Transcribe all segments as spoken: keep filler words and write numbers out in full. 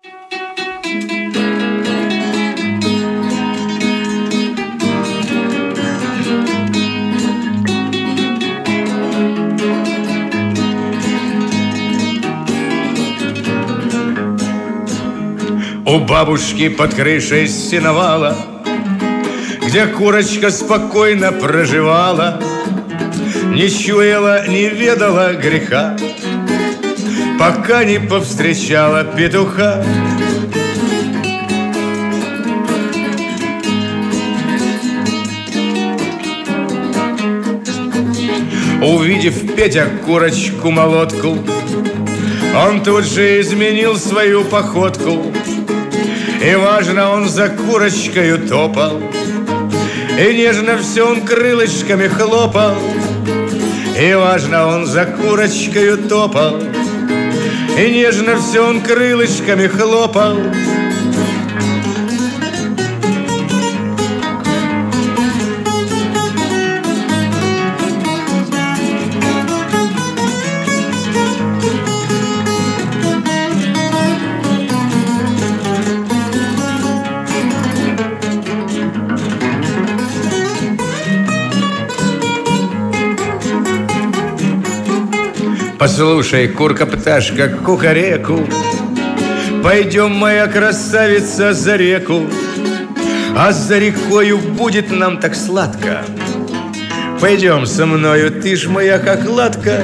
У бабушки под крышей сеновала, где курочка спокойно проживала, не чуяла, не ведала греха, пока не повстречала петуха. Увидев Петя курочку-молотку, он тут же изменил свою походку. И важно, он за курочкою топал, и нежно все он крылышками хлопал. И важно, он за курочкою топал, и нежно все он крылышками хлопал. Послушай, курка-пташка, кукареку, пойдем, моя красавица, за реку, а за рекою будет нам так сладко. Пойдем со мною, ты ж моя хохлатка.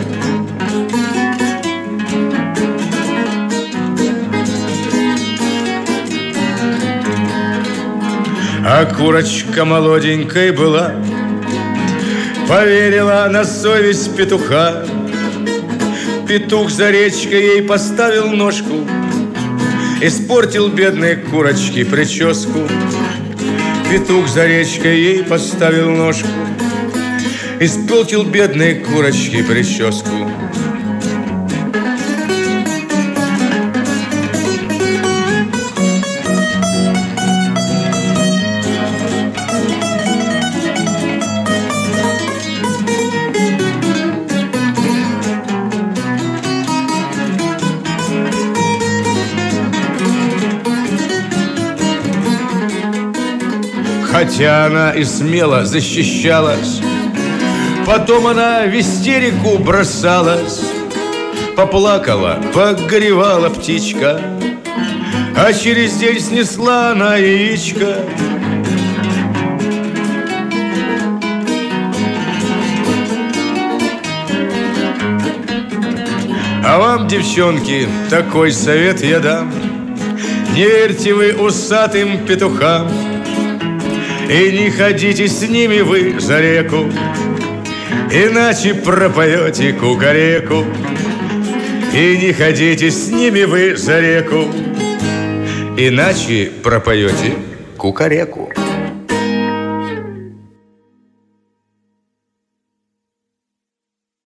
А курочка молоденькой была, поверила на совесть петуха. Петух за речкой ей поставил ножку, испортил бедной курочке прическу. Петух за речкой ей поставил ножку, испортил бедной курочке прическу. Хотя она и смело защищалась, потом она в истерику бросалась. Поплакала, погоревала птичка, а через день снесла она яичко. А вам, девчонки, такой совет я дам: не верьте вы усатым петухам, и не ходите с ними вы за реку, иначе пропоете кукареку. И не ходите с ними вы за реку, иначе пропоете кукареку.